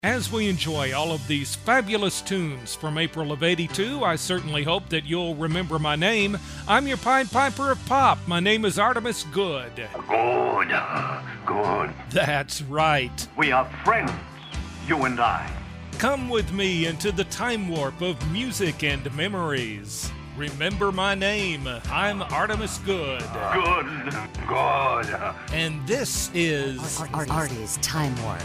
As we enjoy all of these fabulous tunes from April of '82, I certainly hope that you'll remember my name. I'm your Pied Piper of Pop. My name is Artemus Good. Good. That's right. We are friends, you and I. Come with me into the time warp of music and memories. Remember my name. I'm Artemus Good. Good. And this is Artie's Time Warp.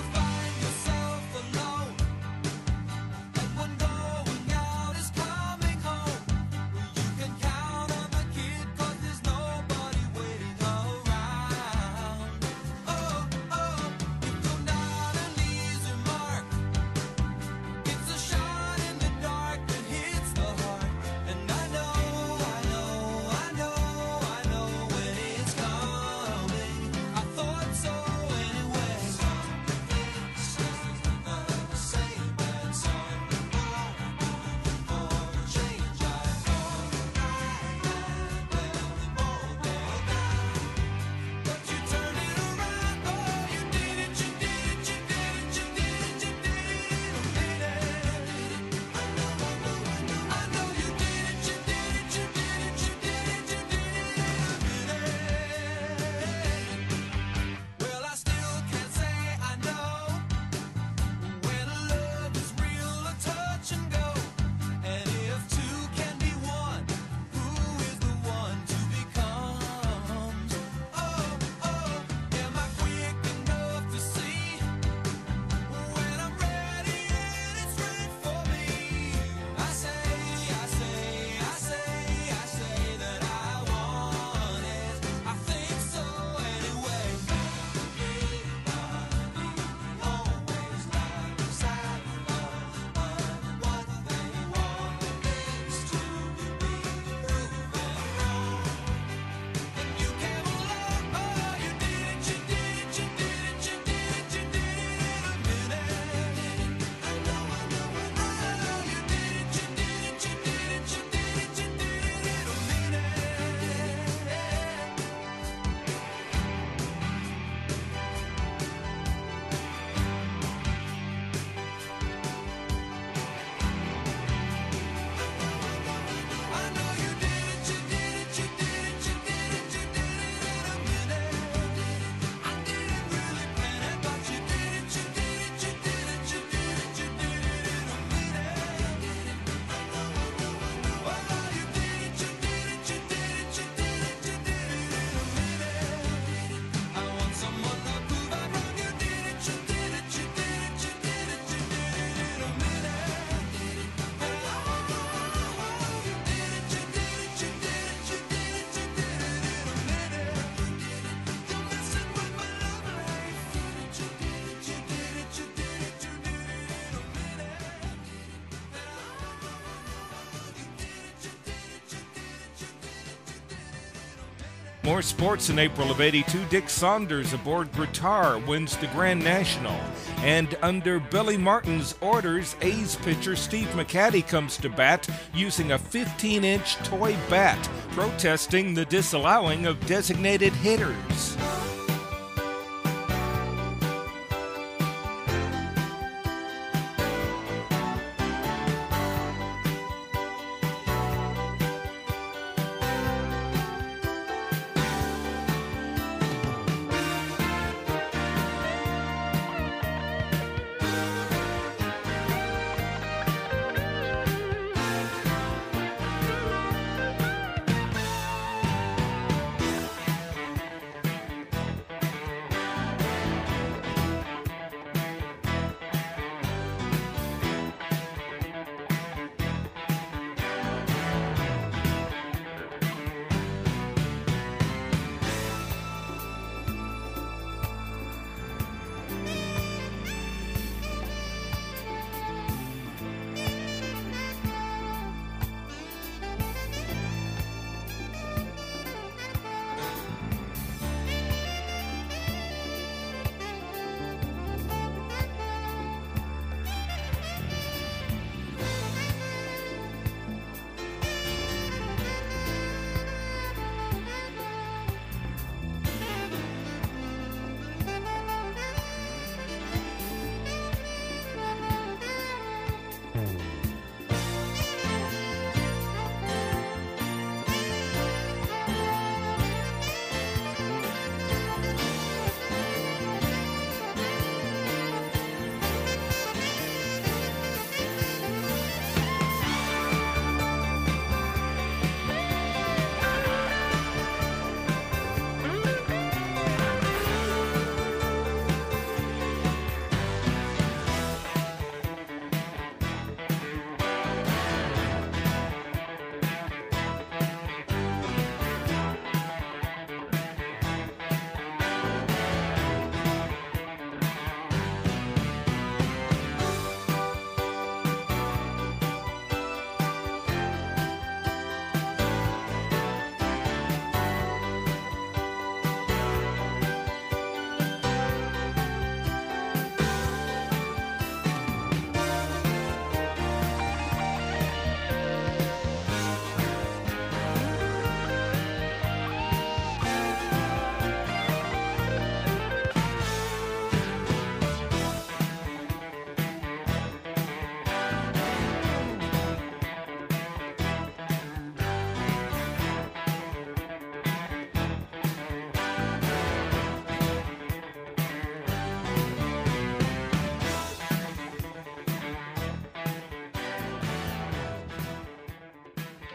More sports in April of '82. Dick Saunders aboard Guitar wins the Grand National. And under Billy Martin's orders, A's pitcher Steve McCatty comes to bat using a 15-inch toy bat, protesting the disallowing of designated hitters.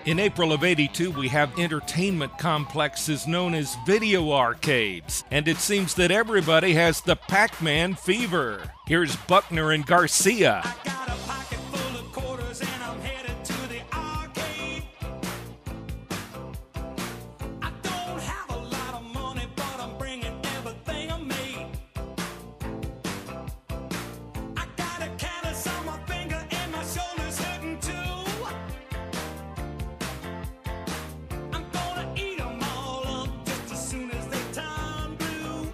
In April of '82, we have entertainment complexes known as video arcades, and it seems that everybody has the Pac-Man fever. Here's Buckner and Garcia. I got a pocket full of quarters and I'm headed to the arcade. I don't have a lot of money, but I'm bringing everything I made. I got a callus on my finger and my shoulder's hurting too. I'm gonna eat them all up just as soon as they turn blue.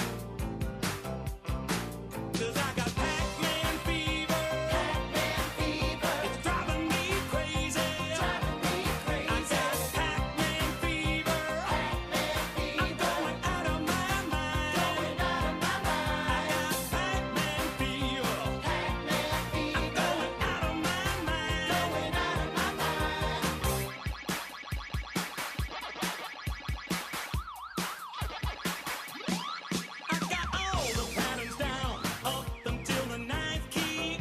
'Cause I got Pac-Man fever. It's driving me crazy. I got Pac-Man fever. I'm going out of my mind. I got Pac-Man fever. I'm going out of my mind. I got all the patterns down up until the ninth key.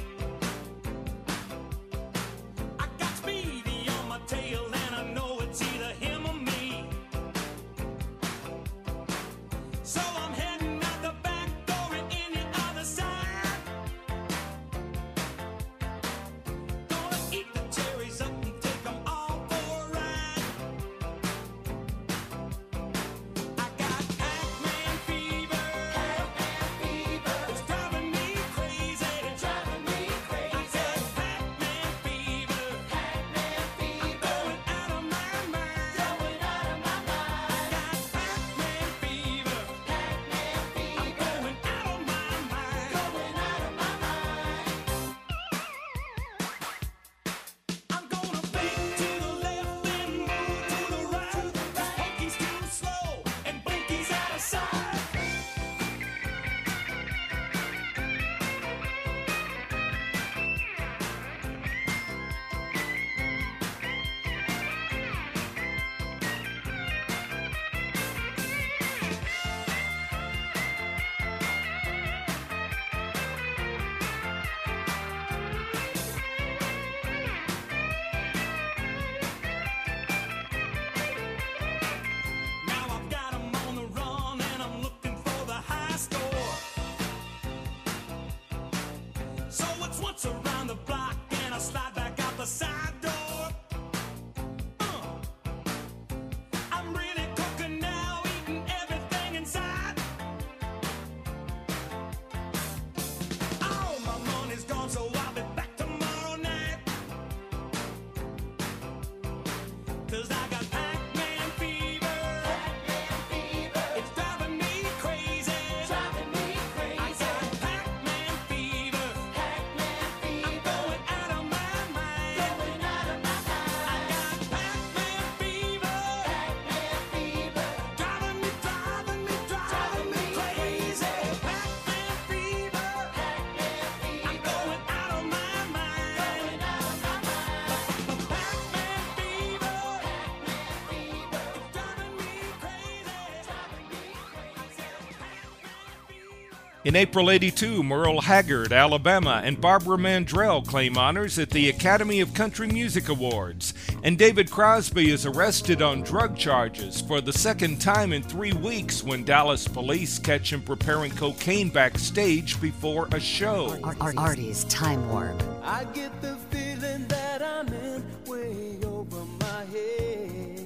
I got Speedy on my tail and I know it's either him or me. So I'm heading out the back door and in the other side. Gonna eat the cherries up and take them all for a ride. I got Pac-Man fever. It's driving me crazy. I got Pac-Man fever. I'm going out of my mind. I got Pac-Man fever. I'm going out of my mind. I'm gonna fade to the left and move to the right. 'Cause Punky's too slow and Blinky's out of sight. Now I've got 'em on the run and I'm looking for the high score. So it's once around the block and I slide back out the side door. I'm really cooking now, eating everything inside. All my money's gone, so I'll be back tomorrow night. 'Cause I got Pac-Man fever. It's driving me crazy. I got Pac-Man fever. I'm going out of my mind. I got Pac-Man fever. Driving me crazy. Pac-Man fever. I'm going out of my mind. Pac-Man fever. It's driving me crazy. In April '82, Merle Haggard, Alabama, and Barbara Mandrell claim honors at the Academy of Country Music Awards. And David Crosby is arrested on drug charges for the second time in 3 weeks when Dallas police catch him preparing cocaine backstage before a show. Artie's Time Warp. I get the feeling that I'm in way over my head.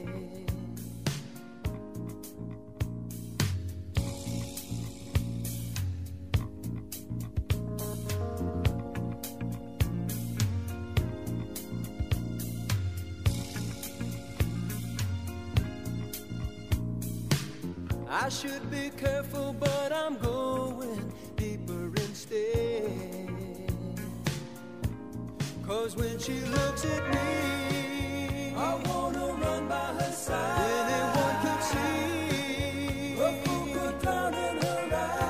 I should be careful, but I'm going deeper instead. 'Cause when she looks at me, I wanna run by her side. Anyone could see a full down in her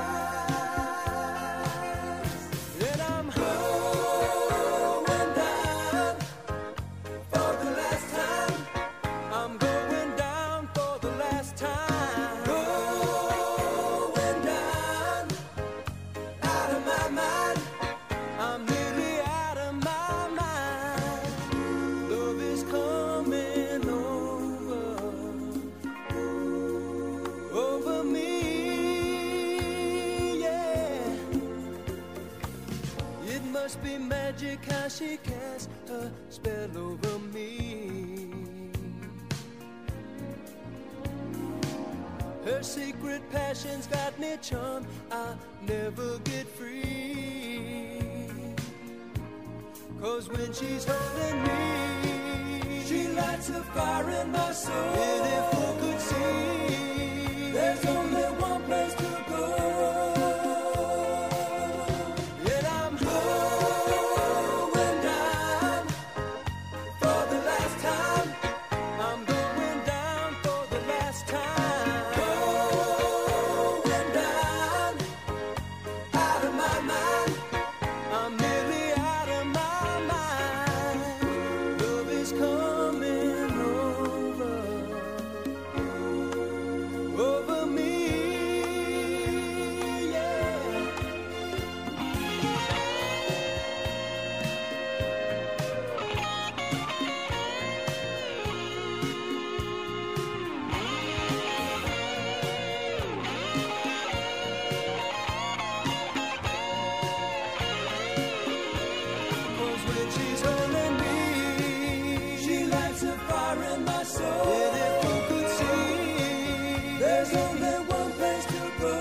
eyes. And I'm going down for the last time. I'm going down for the last time. Going down out of my mind. I'm really out of my mind. Love is coming must be magic how she casts a spell over me. Her secret passion's got me charmed, I'll never get free. 'Cause when she's holding me, she lights a fire in my soul. And if you could see, there's only one place to go. And I'm going down for the last time. I'm going down for the last time. Going down, out of my mind. I'm nearly out of my mind. Love is coming over me, yeah. Cause when she's holding me, she lights a fire in my soul. And if you could see, there's only one place to go.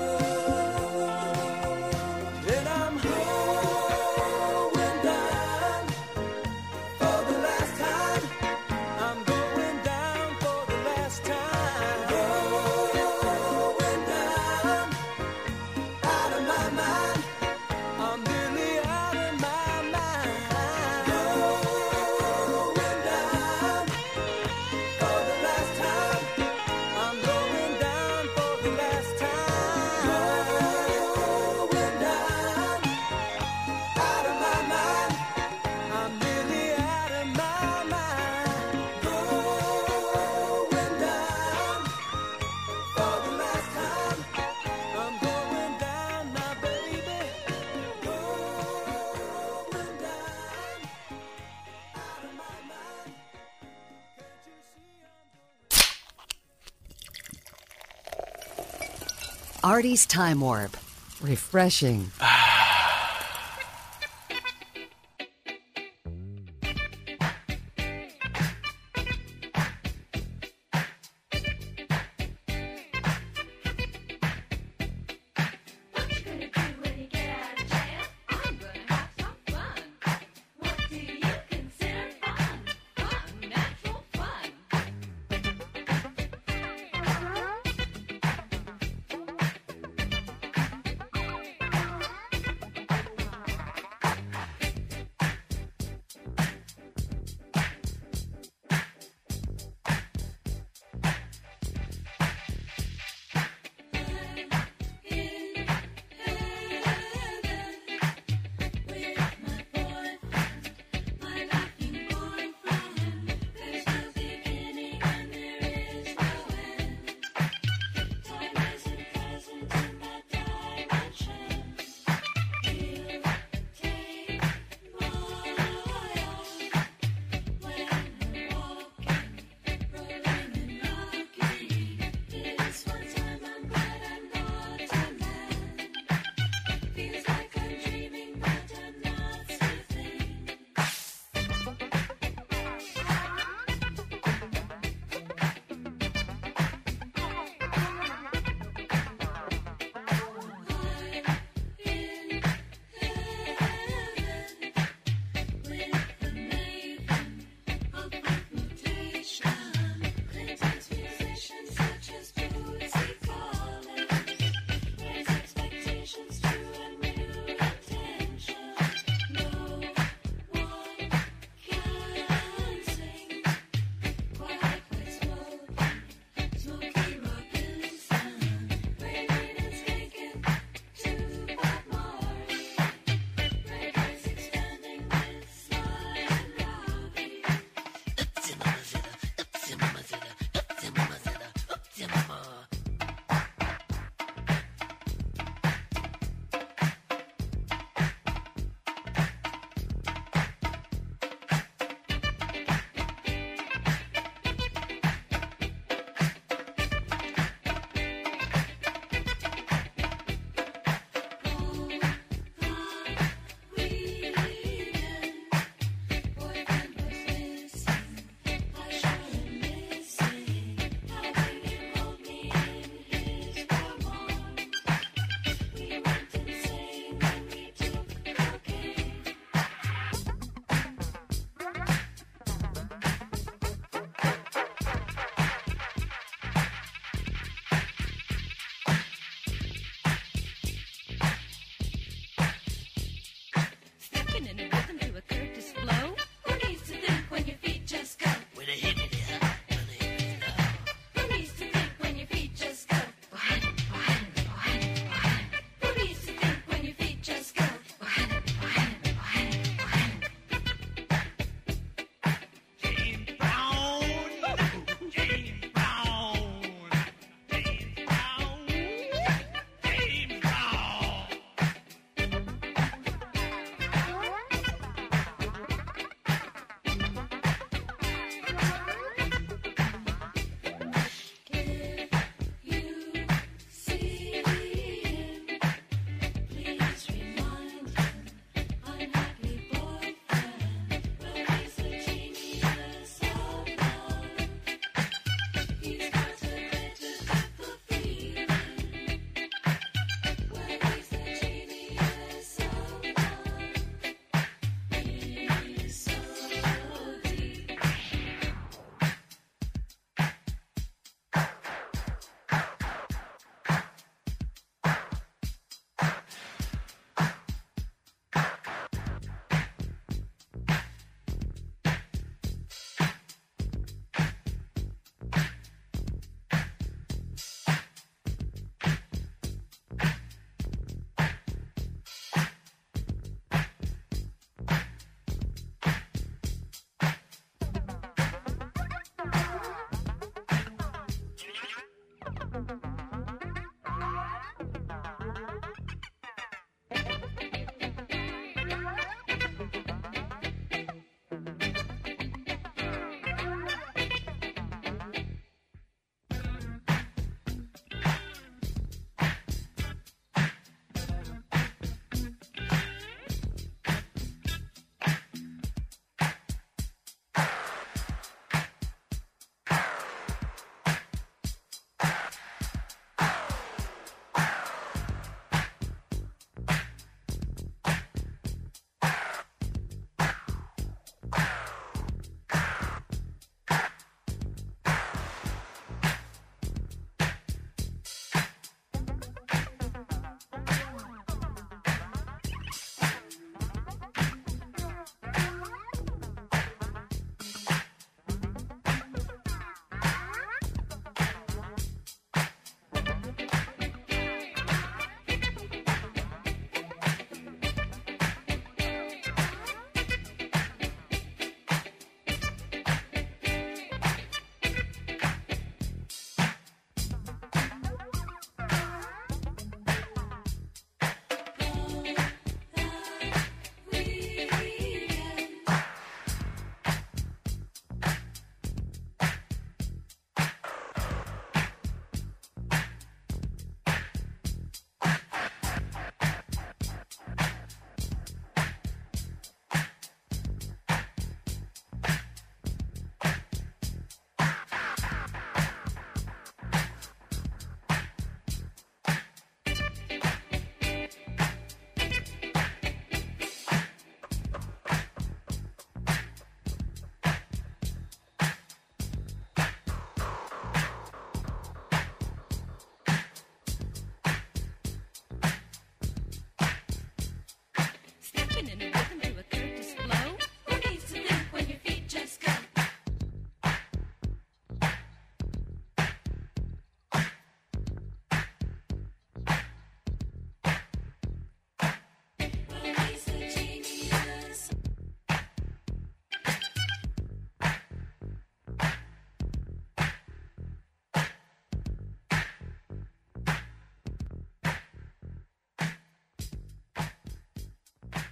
And I'm going down for the last time. I'm going down for the last time. Going down, out of my mind. I'm nearly out of my mind. Going down for the last time. I'm going down for the last time. Going down, out of my mind. I'm nearly out of my mind. Going down for the last time. I'm going down now, baby. Going down, out of my mind. Can't you see I'm Artie's Time Warp. Refreshing. What you gonna do when you get out of jail? I'm gonna have some fun. What do you consider fun? Fun, natural fun.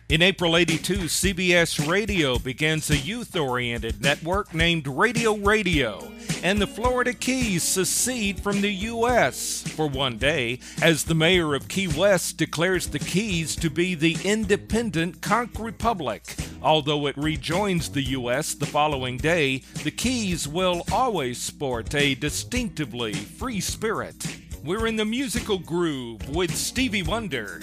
In April '82, CBS Radio begins a youth-oriented network named Radio Radio, and the Florida Keys secede from the U.S. for one day as the mayor of Key West declares the Keys to be the independent Conch Republic. Although it rejoins the U.S. the following day, the Keys will always sport a distinctively free spirit. We're in the musical groove with Stevie Wonder.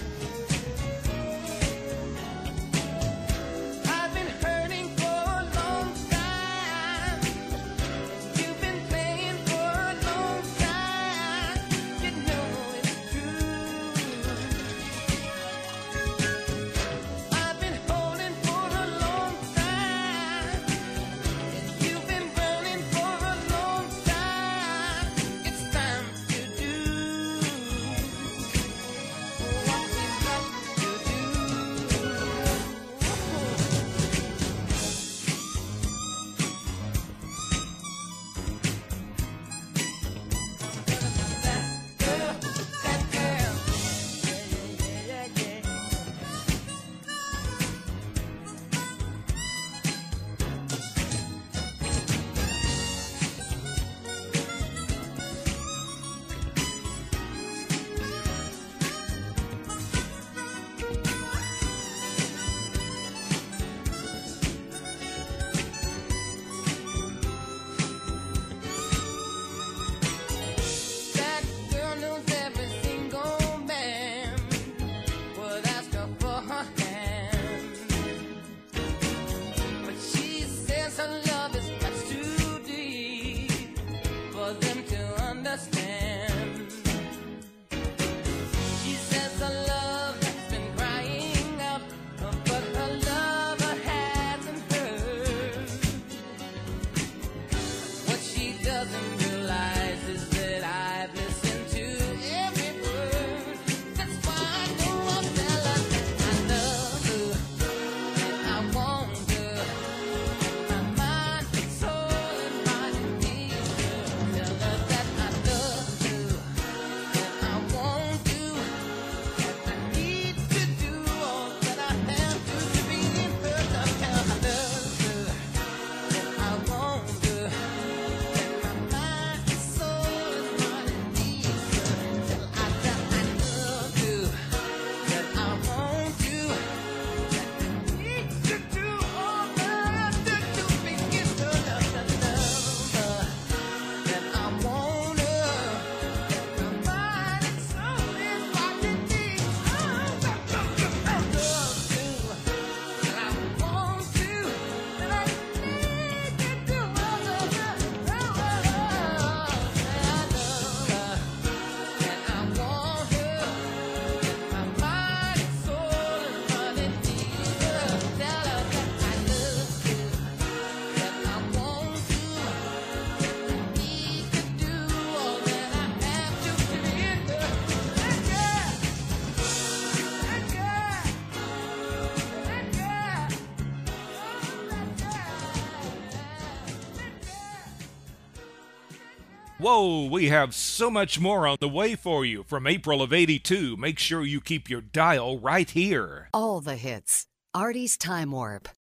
I've been hurting for a long Whoa, we have so much more on the way for you from April of 82. Make sure you keep your dial right here. All the hits. Artie's Time Warp.